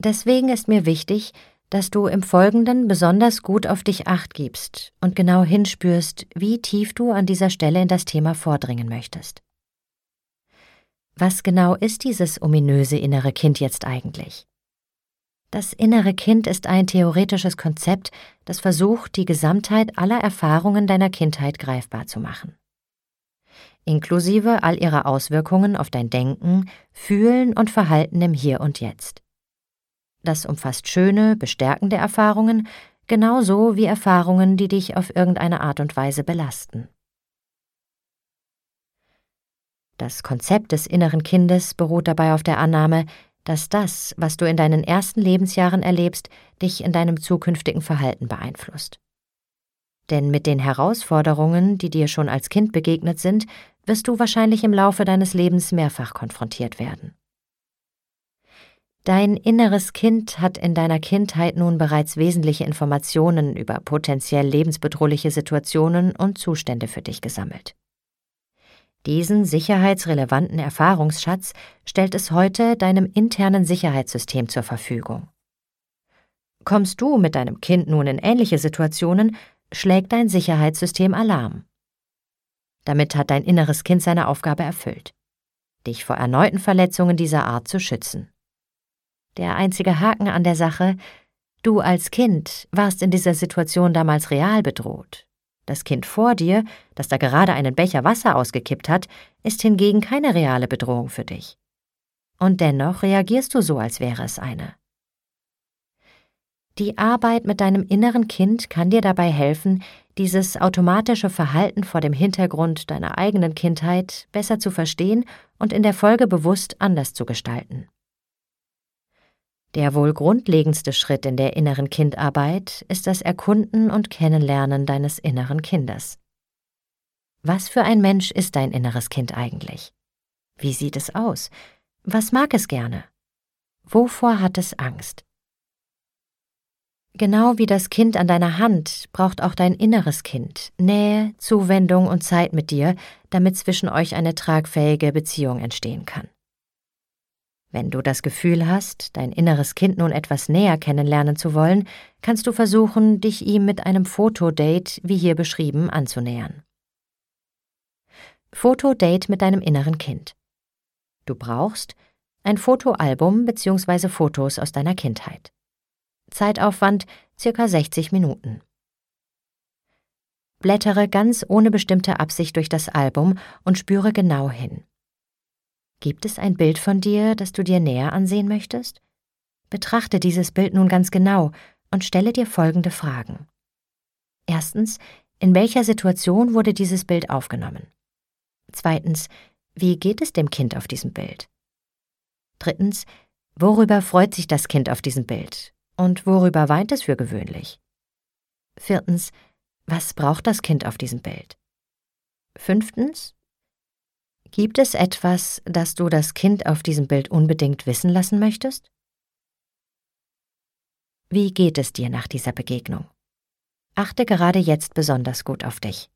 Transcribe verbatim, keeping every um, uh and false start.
Deswegen ist mir wichtig, dass du im Folgenden besonders gut auf dich Acht gibst und genau hinspürst, wie tief du an dieser Stelle in das Thema vordringen möchtest. Was genau ist dieses ominöse innere Kind jetzt eigentlich? Das innere Kind ist ein theoretisches Konzept, das versucht, die Gesamtheit aller Erfahrungen deiner Kindheit greifbar zu machen. Inklusive all ihrer Auswirkungen auf dein Denken, Fühlen und Verhalten im Hier und Jetzt. Das umfasst schöne, bestärkende Erfahrungen, genauso wie Erfahrungen, die dich auf irgendeine Art und Weise belasten. Das Konzept des inneren Kindes beruht dabei auf der Annahme, dass das, was du in deinen ersten Lebensjahren erlebst, dich in deinem zukünftigen Verhalten beeinflusst. Denn mit den Herausforderungen, die dir schon als Kind begegnet sind, wirst du wahrscheinlich im Laufe deines Lebens mehrfach konfrontiert werden. Dein inneres Kind hat in deiner Kindheit nun bereits wesentliche Informationen über potenziell lebensbedrohliche Situationen und Zustände für dich gesammelt. Diesen sicherheitsrelevanten Erfahrungsschatz stellt es heute deinem internen Sicherheitssystem zur Verfügung. Kommst du mit deinem Kind nun in ähnliche Situationen, schlägt dein Sicherheitssystem Alarm. Damit hat dein inneres Kind seine Aufgabe erfüllt, dich vor erneuten Verletzungen dieser Art zu schützen. Der einzige Haken an der Sache: Du als Kind warst in dieser Situation damals real bedroht. Das Kind vor dir, das da gerade einen Becher Wasser ausgekippt hat, ist hingegen keine reale Bedrohung für dich. Und dennoch reagierst du so, als wäre es eine. Die Arbeit mit deinem inneren Kind kann dir dabei helfen, dieses automatische Verhalten vor dem Hintergrund deiner eigenen Kindheit besser zu verstehen und in der Folge bewusst anders zu gestalten. Der wohl grundlegendste Schritt in der inneren Kindarbeit ist das Erkunden und Kennenlernen deines inneren Kindes. Was für ein Mensch ist dein inneres Kind eigentlich? Wie sieht es aus? Was mag es gerne? Wovor hat es Angst? Genau wie das Kind an deiner Hand braucht auch dein inneres Kind Nähe, Zuwendung und Zeit mit dir, damit zwischen euch eine tragfähige Beziehung entstehen kann. Wenn du das Gefühl hast, dein inneres Kind nun etwas näher kennenlernen zu wollen, kannst du versuchen, dich ihm mit einem Fotodate, wie hier beschrieben, anzunähern. Fotodate mit deinem inneren Kind. Du brauchst ein Fotoalbum bzw. Fotos aus deiner Kindheit. Zeitaufwand circa sechzig Minuten. Blättere ganz ohne bestimmte Absicht durch das Album und spüre genau hin. Gibt es ein Bild von dir, das du dir näher ansehen möchtest? Betrachte dieses Bild nun ganz genau und stelle dir folgende Fragen. Erstens, in welcher Situation wurde dieses Bild aufgenommen? Zweitens, wie geht es dem Kind auf diesem Bild? Drittens, worüber freut sich das Kind auf diesem Bild und worüber weint es für gewöhnlich? Viertens, was braucht das Kind auf diesem Bild? Fünftens, gibt es etwas, das du das Kind auf diesem Bild unbedingt wissen lassen möchtest? Wie geht es dir nach dieser Begegnung? Achte gerade jetzt besonders gut auf dich.